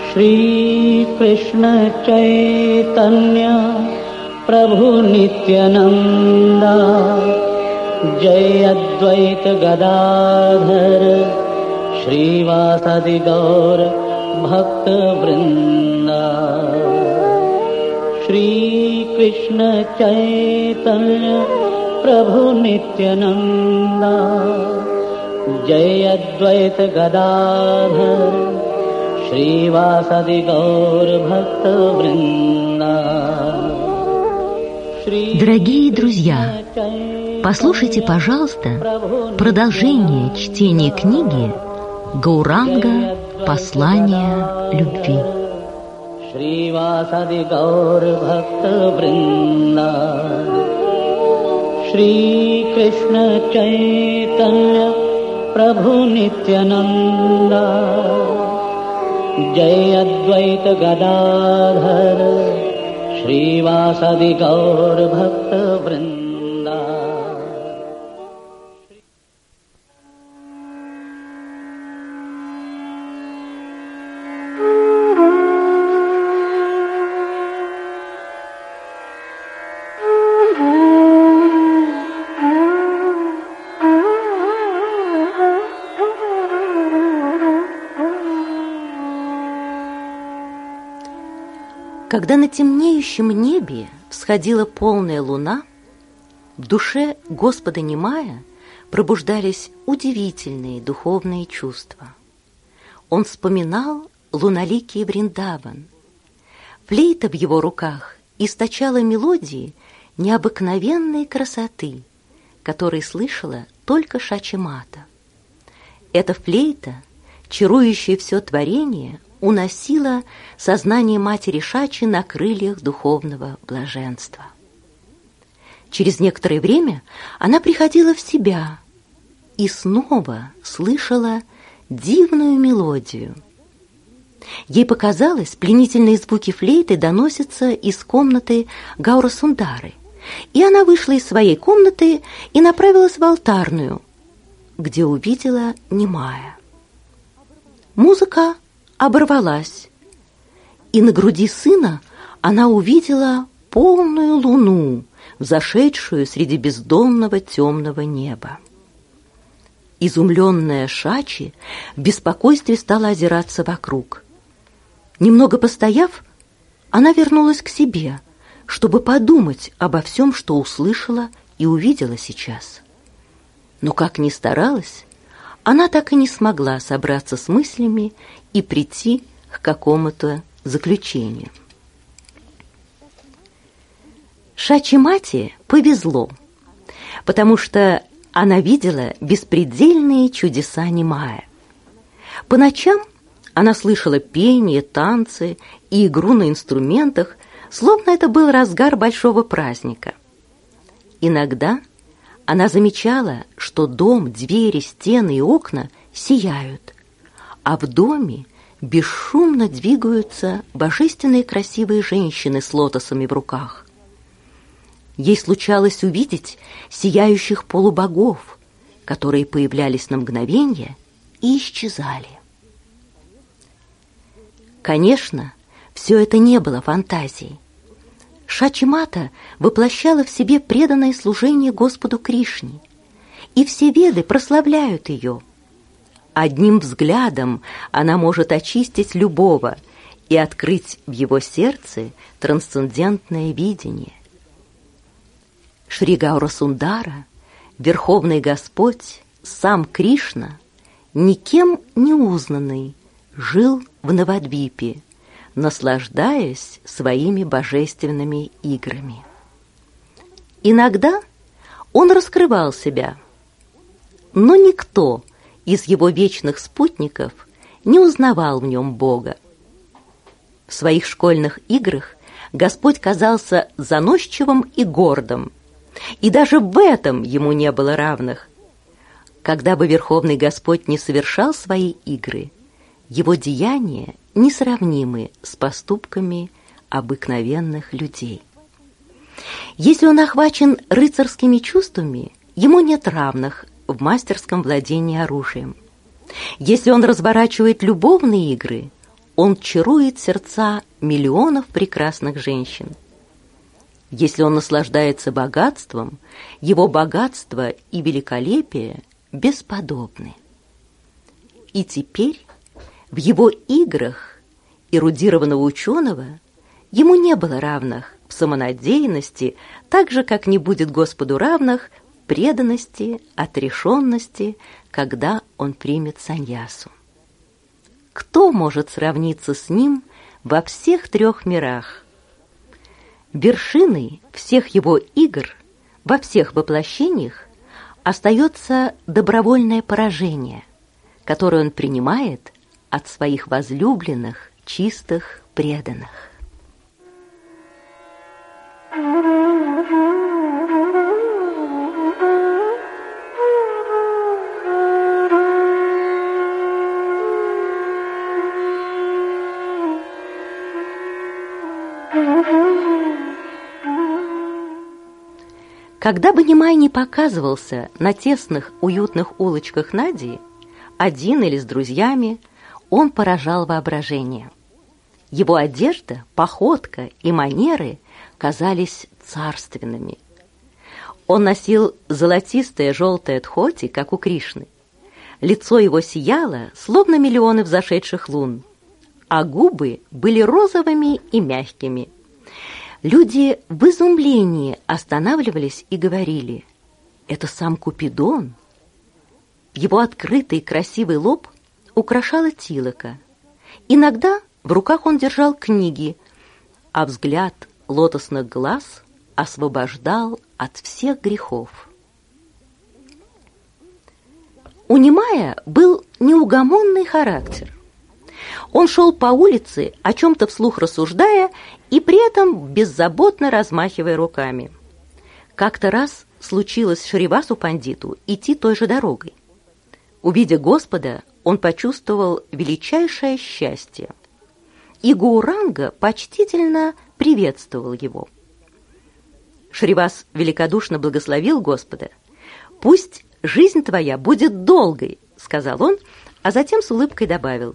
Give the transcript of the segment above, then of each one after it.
श्री कृष्ण चैतन्य प्रभु नित्यानंदा जय अद्वैत गदाधर श्रीवासादि गौर भक्त वृंदा। श्री कृष्ण चैतन्य प्रभु नित्यानंदा जय अद्वैत गदाधर श्रीवासादि गौर भक्त वृंदा। Дорогие друзья, послушайте, пожалуйста, продолжение чтения книги Гауранга «Послание любви». श्रीवासादि गौर भक्त वृंदा। श्री कृष्ण चैतन्य प्रभु नित्यानंदा जय अद्वैत गदाधर श्रीवासादि गौर भक्त वृंदा। Когда на темнеющем небе всходила полная луна, в душе Господа Немая пробуждались удивительные духовные чувства. Он вспоминал луналикий Вриндаван. Флейта в его руках источала мелодии необыкновенной красоты, которые слышала только Шачи-мата. Эта флейта, чарующая все творение, уносила сознание матери Шачи на крыльях духовного блаженства. Через некоторое время она приходила в себя и снова слышала дивную мелодию. Ей показалось, пленительные звуки флейты доносятся из комнаты Гаурасундары, и она вышла из своей комнаты и направилась в алтарную, где увидела Немая. Музыка оборвалась, и на груди сына она увидела полную луну, взошедшую среди бездонного темного неба. Изумленная Шачи в беспокойстве стала озираться вокруг. Немного постояв, она вернулась к себе, чтобы подумать обо всем, что услышала и увидела сейчас. Но как ни старалась, она так и не смогла собраться с мыслями и прийти к какому-то заключению. Шачи-мате повезло, потому что она видела беспредельные чудеса Немая. По ночам она слышала пение, танцы и игру на инструментах, словно это был разгар большого праздника. Иногда она замечала, что дом, двери, стены и окна сияют, а в доме бесшумно двигаются божественные красивые женщины с лотосами в руках. Ей случалось увидеть сияющих полубогов, которые появлялись на мгновение и исчезали. Конечно, все это не было фантазией. Шачи-мата воплощала в себе преданное служение Господу Кришне, и все веды прославляют ее. Одним взглядом она может очистить любого и открыть в его сердце трансцендентное видение. Шри Гаурасундара, Верховный Господь, сам Кришна, никем не узнанный, жил в Навадвипе, наслаждаясь своими божественными играми. Иногда он раскрывал себя, но никто из его вечных спутников не узнавал в нем Бога. В своих школьных играх Господь казался заносчивым и гордым, и даже в этом ему не было равных. Когда бы Верховный Господь не совершал свои игры, его деяния несравнимы с поступками обыкновенных людей. Если он охвачен рыцарскими чувствами, ему нет равных в мастерском владении оружием. Если он разворачивает любовные игры, он чарует сердца миллионов прекрасных женщин. Если он наслаждается богатством, его богатство и великолепие бесподобны. И теперь в его играх эрудированного ученого ему не было равных в самонадеянности, так же, как не будет Господу равных в преданности, отрешенности, когда он примет саньясу. Кто может сравниться с ним во всех трех мирах? Вершиной всех его игр во всех воплощениях остается добровольное поражение, которое он принимает от своих возлюбленных, чистых, преданных. Когда бы Нимай не показывался на тесных, уютных улочках Надии, один или с друзьями, он поражал воображение. Его одежда, походка и манеры казались царственными. Он носил золотистое желтое дхоти, как у Кришны. Лицо его сияло, словно миллионы взошедших лун, а губы были розовыми и мягкими. Люди в изумлении останавливались и говорили: «Это сам Купидон». Его открытый красивый лоб украшала тилока. Иногда в руках он держал книги, а взгляд лотосных глаз освобождал от всех грехов. У Нимая был неугомонный характер. Он шел по улице, о чем-то вслух рассуждая и при этом беззаботно размахивая руками. Как-то раз случилось Шривасу пандиту идти той же дорогой. Увидя Господа, он почувствовал величайшее счастье, и Гауранга почтительно приветствовал его. Шривас великодушно благословил Господа. «Пусть жизнь твоя будет долгой», — сказал он, а затем с улыбкой добавил: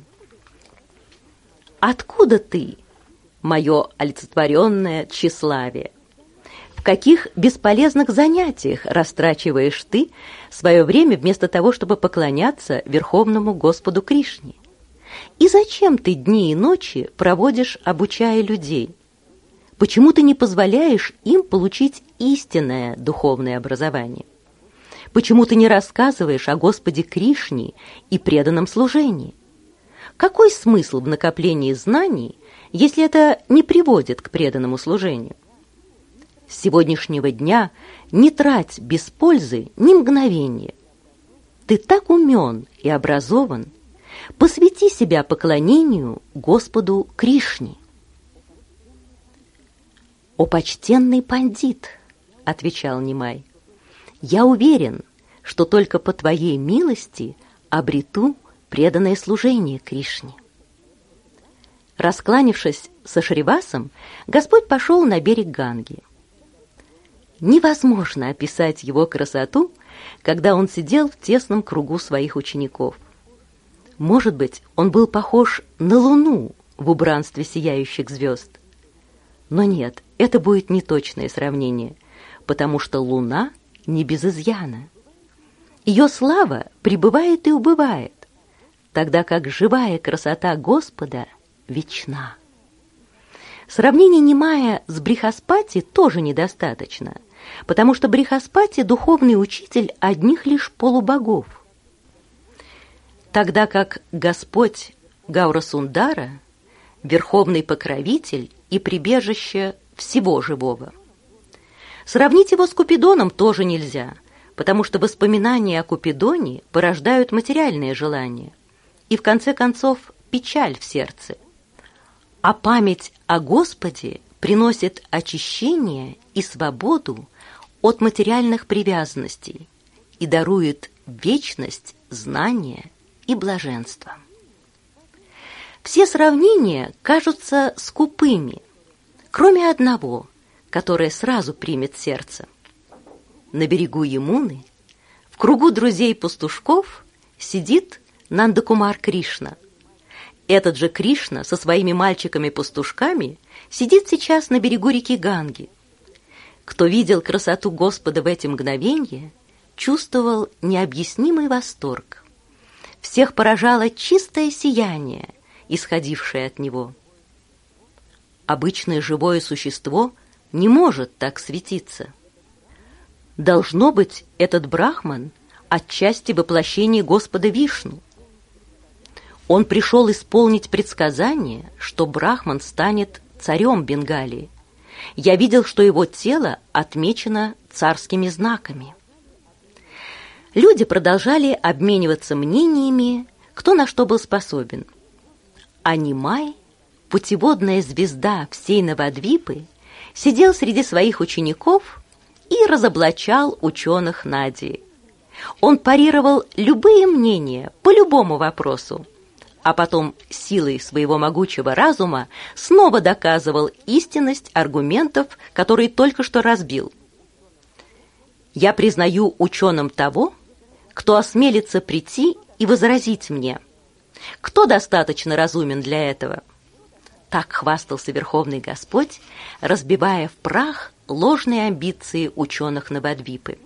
«Откуда ты, мое олицетворенное тщеславие? В каких бесполезных занятиях растрачиваешь ты свое время вместо того, чтобы поклоняться Верховному Господу Кришне? И зачем ты дни и ночи проводишь, обучая людей? Почему ты не позволяешь им получить истинное духовное образование? Почему ты не рассказываешь о Господе Кришне и преданном служении? Какой смысл в накоплении знаний, если это не приводит к преданному служению? С сегодняшнего дня не трать без пользы ни мгновения. Ты так умен и образован, посвяти себя поклонению Господу Кришне». «О почтенный пандит», — отвечал Нимай, — «я уверен, что только по твоей милости обрету преданное служение Кришне». Раскланившись со Шривасом, Господь пошел на берег Ганги. Невозможно описать его красоту, когда он сидел в тесном кругу своих учеников. Может быть, он был похож на луну в убранстве сияющих звезд. Но нет, это будет неточное сравнение, потому что луна не без изъяна. Ее слава пребывает и убывает, тогда как живая красота Господа вечна. Сравнение Нимая с Брихаспати тоже недостаточно, потому что Брихаспати – духовный учитель одних лишь полубогов, тогда как Господь Гаурасундара – верховный покровитель и прибежище всего живого. Сравнить его с Купидоном тоже нельзя, потому что воспоминания о Купидоне порождают материальные желания и, в конце концов, печаль в сердце. А память о Господе приносит очищение и свободу от материальных привязанностей и дарует вечность, знания и блаженство. Все сравнения кажутся скупыми, кроме одного, которое сразу примет сердце. На берегу Ямуны, в кругу друзей-пастушков, сидит Нандакумар Кришна. Этот же Кришна со своими мальчиками-пастушками сидит сейчас на берегу реки Ганги. Кто видел красоту Господа в эти мгновения, чувствовал необъяснимый восторг. Всех поражало чистое сияние, исходившее от него. Обычное живое существо не может так светиться. Должно быть, этот брахман отчасти воплощение Господа Вишну. Он пришел исполнить предсказание, что брахман станет царем Бенгалии. Я видел, что его тело отмечено царскими знаками. Люди продолжали обмениваться мнениями, кто на что был способен. А Нимай, путеводная звезда всей Навадвипы, сидел среди своих учеников и разоблачал ученых Надии. Он парировал любые мнения по любому вопросу, а потом силой своего могучего разума снова доказывал истинность аргументов, которые только что разбил. «Я признаю ученым того, кто осмелится прийти и возразить мне. Кто достаточно разумен для этого?» Так хвастался Верховный Господь, разбивая в прах ложные амбиции ученых Навадвипы.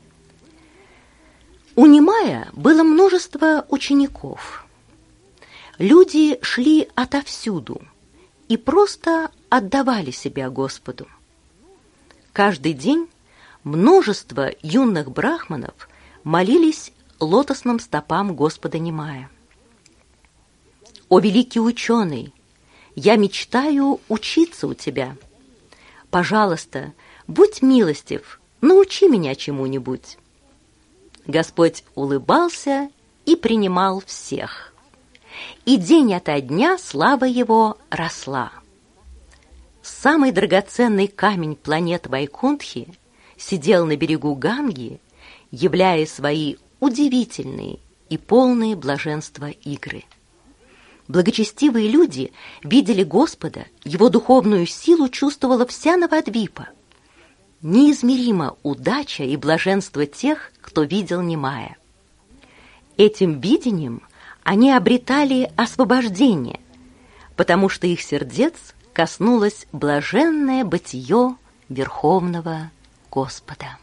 У Нимая было множество учеников. Люди шли отовсюду и просто отдавали себя Господу. Каждый день множество юных брахманов молились лотосным стопам Господа Нимая. «О великий ученый, я мечтаю учиться у тебя. Пожалуйста, будь милостив, научи меня чему-нибудь». Господь улыбался и принимал всех. И день ото дня слава его росла. Самый драгоценный камень планет Вайкунтхи сидел на берегу Ганги, являя свои удивительные и полные блаженства игры. Благочестивые люди видели Господа, его духовную силу чувствовала вся Навадвипа. Неизмерима удача и блаженство тех, кто видел Нимая. Этим видением они обретали освобождение, потому что их сердец коснулось блаженное бытие Верховного Господа.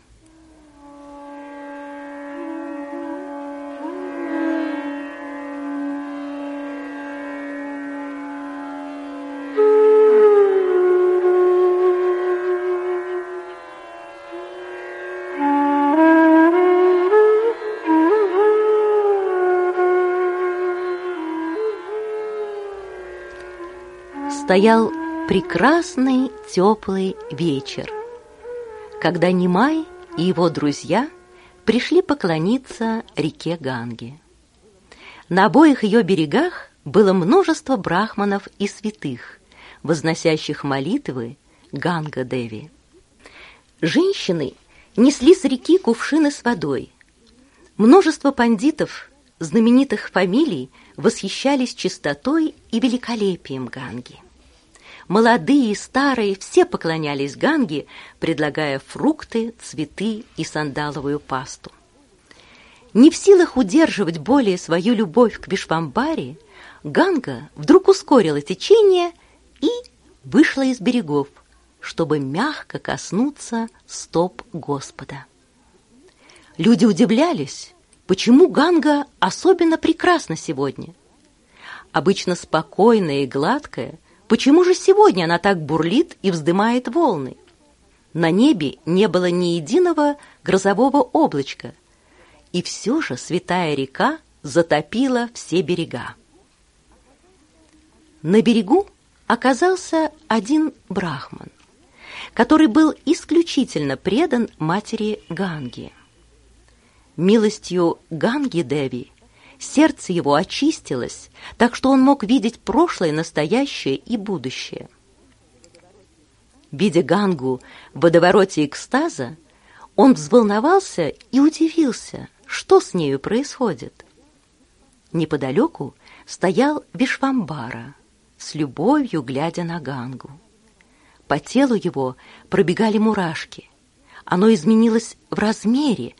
Стоял прекрасный теплый вечер, когда Нимай и его друзья пришли поклониться реке Ганге. На обоих ее берегах было множество брахманов и святых, возносящих молитвы Ганга-деви. Женщины несли с реки кувшины с водой. Множество пандитов, знаменитых фамилий, восхищались чистотой и великолепием Ганги. Молодые и старые все поклонялись Ганге, предлагая фрукты, цветы и сандаловую пасту. Не в силах удерживать более свою любовь к Вишвамбаре, Ганга вдруг ускорила течение и вышла из берегов, чтобы мягко коснуться стоп Господа. Люди удивлялись, почему Ганга особенно прекрасна сегодня. Обычно спокойная и гладкая, почему же сегодня она так бурлит и вздымает волны? На небе не было ни единого грозового облачка, и все же святая река затопила все берега. На берегу оказался один брахман, который был исключительно предан матери Ганги. Милостью Ганги-деви сердце его очистилось, так что он мог видеть прошлое, настоящее и будущее. Видя Гангу в водовороте экстаза, он взволновался и удивился, что с нею происходит. Неподалеку стоял Вишвамбара, с любовью глядя на Гангу. По телу его пробегали мурашки. Оно изменилось в размере,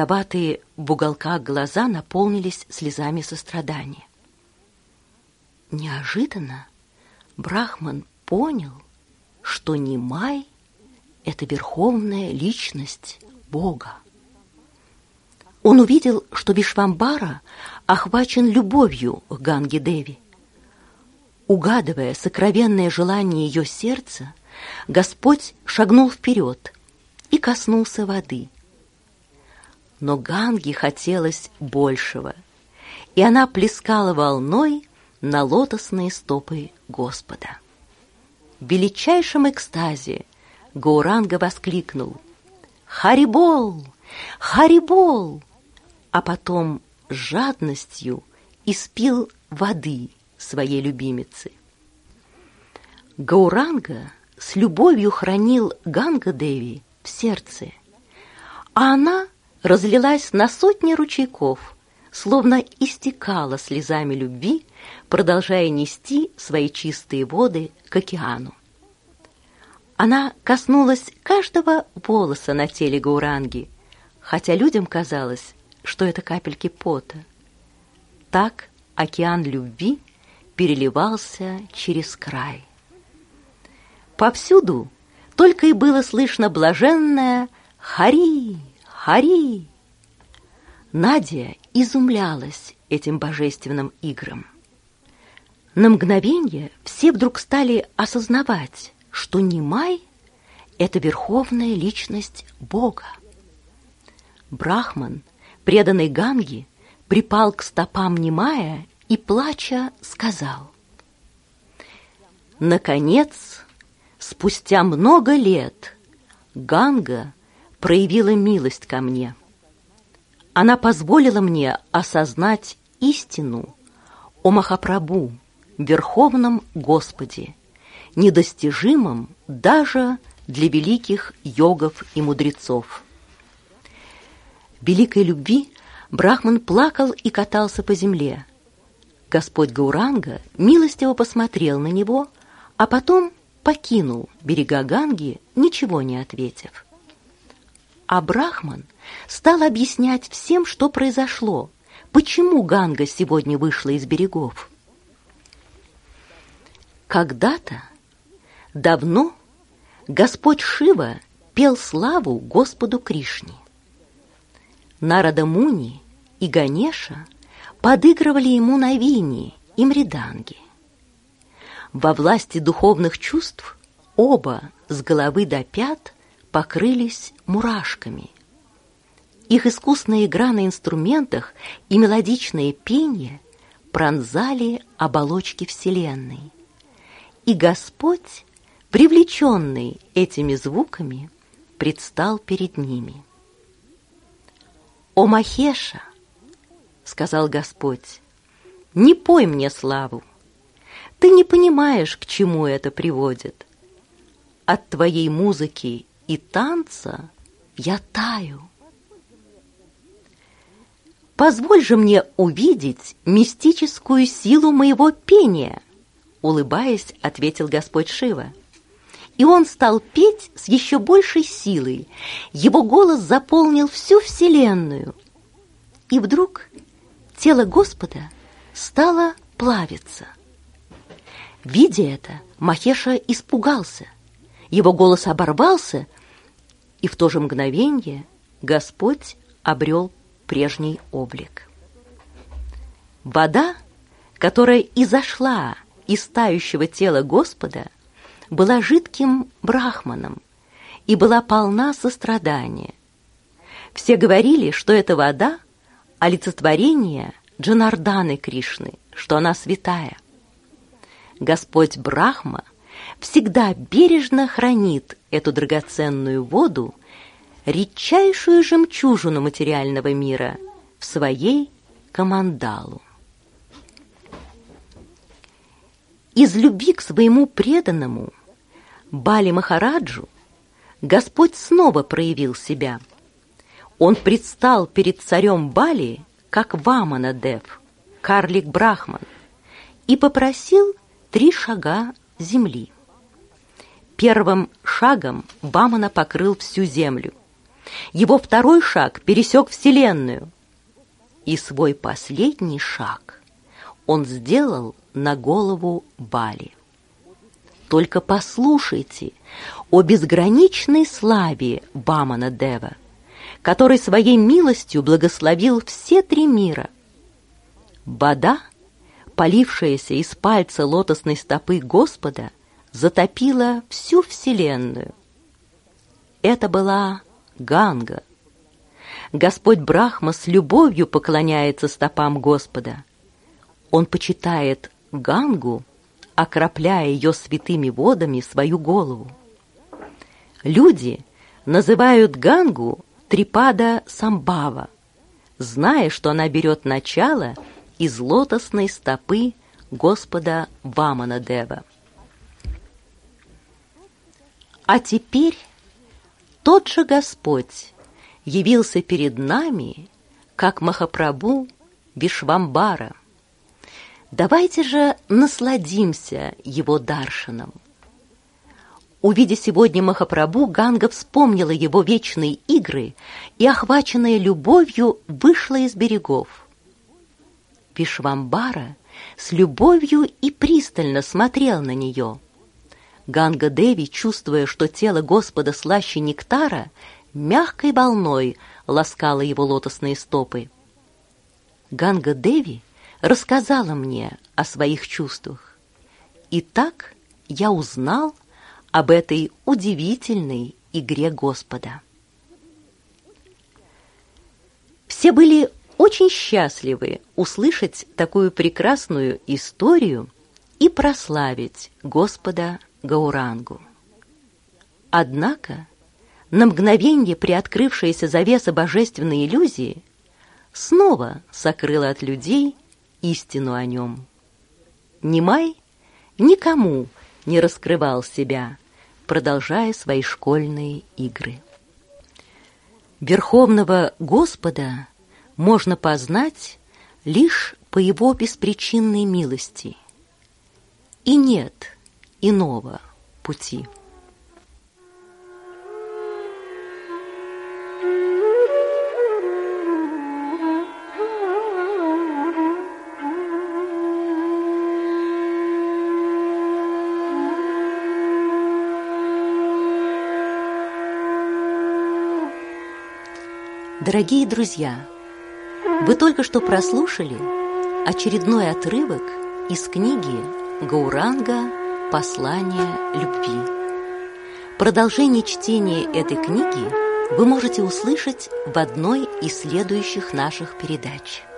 розоватые в уголках глаза наполнились слезами сострадания. Неожиданно Брахман понял, что Нимай — это верховная личность Бога. Он увидел, что Вишвамбара охвачен любовью к Ганге-деви. Угадывая сокровенное желание ее сердца, Господь шагнул вперед и коснулся воды. Но Ганге хотелось большего, и она плескала волной на лотосные стопы Господа. В величайшем экстазе Гауранга воскликнул: «Харибол! Харибол!» а потом с жадностью испил воды своей любимицы. Гауранга с любовью хранил Ганга-деви в сердце, а она разлилась на сотни ручейков, словно истекала слезами любви, продолжая нести свои чистые воды к океану. Она коснулась каждого волоса на теле Гауранги, хотя людям казалось, что это капельки пота. Так океан любви переливался через край. Повсюду только и было слышно блаженное «Хари! Хари!». Надя изумлялась этим божественным играм. На мгновение все вдруг стали осознавать, что Нимай — это верховная личность Бога. Брахман, преданный Ганге, припал к стопам Нимая и, плача, сказал: «Наконец, спустя много лет, Ганга проявила милость ко мне. Она позволила мне осознать истину о Махапрабху, Верховном Господе, недостижимом даже для великих йогов и мудрецов». В великой любви Брахман плакал и катался по земле. Господь Гауранга милостиво посмотрел на него, а потом покинул берега Ганги, ничего не ответив. А Брахман стал объяснять всем, что произошло, почему Ганга сегодня вышла из берегов. Когда-то, давно, Господь Шива пел славу Господу Кришне. Нарада Муни и Ганеша подыгрывали ему на вине и мриданге. Во власти духовных чувств оба с головы до пят покрылись мурашками. Их искусная игра на инструментах и мелодичное пение пронзали оболочки Вселенной. И Господь, привлеченный этими звуками, предстал перед ними. «О Махеша, — сказал Господь, — не пой мне славу. Ты не понимаешь, к чему это приводит. От твоей музыки и танца я таю. Позволь же мне увидеть мистическую силу моего пения, — улыбаясь, ответил Господь Шива. И он стал петь с еще большей силой. Его голос заполнил всю Вселенную. И вдруг тело Господа стало плавиться. Видя это, Махеша испугался. Его голос оборвался, и в то же мгновение Господь обрел прежний облик. Вода, которая изошла из тающего тела Господа, была жидким брахманом и была полна сострадания. Все говорили, что эта вода — олицетворение Джанарданы Кришны, что она святая. Господь Брахма всегда бережно хранит эту драгоценную воду, редчайшую жемчужину материального мира, в своей камандалу. Из любви к своему преданному Бали Махараджу Господь снова проявил себя. Он предстал перед царем Бали, как Вамана-дев, карлик Брахман, и попросил 3 шага земли. Первым шагом Вамана покрыл всю землю. Его второй шаг пересек Вселенную. И свой последний шаг он сделал на голову Бали. Только послушайте о безграничной славе Вамана Дева, который своей милостью благословил все 3 мира. Вода, полившаяся из пальца лотосной стопы Господа, затопила всю вселенную. Это была Ганга. Господь Брахма с любовью поклоняется стопам Господа. Он почитает Гангу, окропляя ее святыми водами свою голову. Люди называют Гангу Трипада Самбхава, зная, что она берет начало из лотосной стопы Господа Вамана Дева. А теперь тот же Господь явился перед нами, как Махапрабху Вишвамбара. Давайте же насладимся его даршаном. Увидя сегодня Махапрабху, Ганга вспомнила его вечные игры и, охваченная любовью, вышла из берегов. Вишвамбара с любовью и пристально смотрел на нее. Ганга-деви, чувствуя, что тело Господа слаще нектара, мягкой волной ласкала его лотосные стопы. Ганга-деви рассказала мне о своих чувствах. И так я узнал об этой удивительной игре Господа. Все были очень счастливы услышать такую прекрасную историю и прославить Господа Гаурангу. Однако на мгновенье приоткрывшаяся завеса божественной иллюзии снова сокрыла от людей истину о нем. Нимай никому не раскрывал себя, продолжая свои школьные игры. Верховного Господа можно познать лишь по его беспричинной милости, и нет иного пути. Дорогие друзья, вы только что прослушали очередной отрывок из книги Гауранга «Послание любви». Продолжение чтения этой книги вы можете услышать в одной из следующих наших передач.